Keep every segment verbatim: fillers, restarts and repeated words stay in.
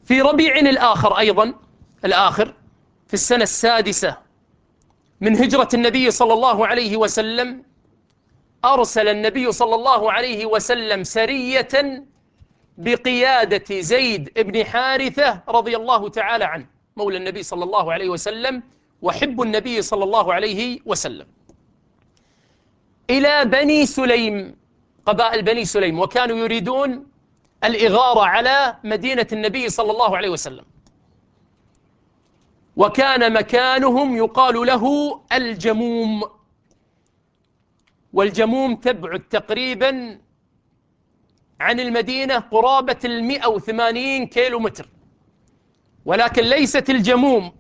في ربيع الآخر أيضا الآخر في السنة السادسة من هجرة النبي صلى الله عليه وسلم، أرسل النبي صلى الله عليه وسلم سرية بقيادة زيد بن حارثة رضي الله تعالى عنه، مولى النبي صلى الله عليه وسلم وحب النبي صلى الله عليه وسلم، إلى بني سليم، قبائل بني سليم، وكانوا يريدون الإغارة على مدينة النبي صلى الله عليه وسلم. وكان مكانهم يقال له الجموم، والجموم تبعد تقريبا عن المدينة قرابة المئة وثمانين كيلو متر، ولكن ليست الجموم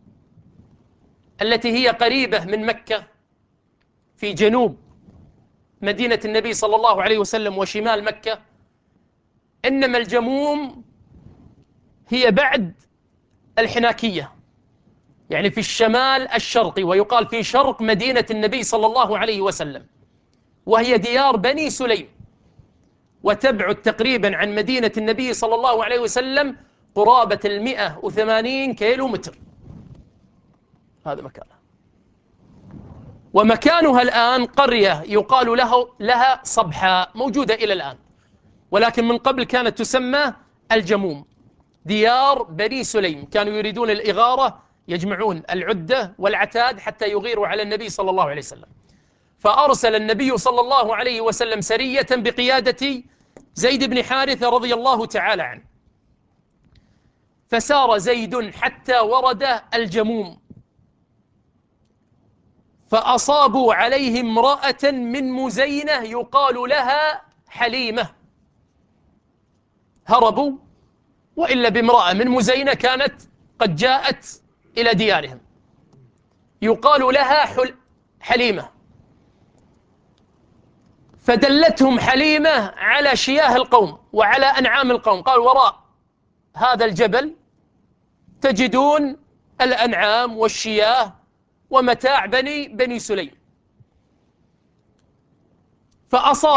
التي هي قريبة من مكة في جنوب مدينة النبي صلى الله عليه وسلم وشمال مكة، إنما الجموم هي بعد الحناكية، يعني في الشمال الشرقي، ويقال في شرق مدينة النبي صلى الله عليه وسلم، وهي ديار بني سليم، وتبعد تقريبا عن مدينة النبي صلى الله عليه وسلم قرابة المئة وثمانين كيلو متر. هذا مكانها. ومكانها الآن قرية يقال له لها صبحاء، موجودة إلى الآن، ولكن من قبل كانت تسمى الجموم، ديار بني سليم. كانوا يريدون الإغارة، يجمعون العدة والعتاد حتى يغيروا على النبي صلى الله عليه وسلم. فأرسل النبي صلى الله عليه وسلم سرية بقيادة زيد بن حارثة رضي الله تعالى عنه، فسار زيد حتى ورد الجموم، فأصابوا عليه امرأة من مزينة يقال لها حليمة، هربوا، وإلا بامرأة من مزينة كانت قد جاءت إلى ديارهم يقال لها حل حليمة، فدلتهم حليمة على شياه القوم وعلى أنعام القوم، قال وراء هذا الجبل تجدون الأنعام والشياه ومتاع بني بني سليم. فأصاب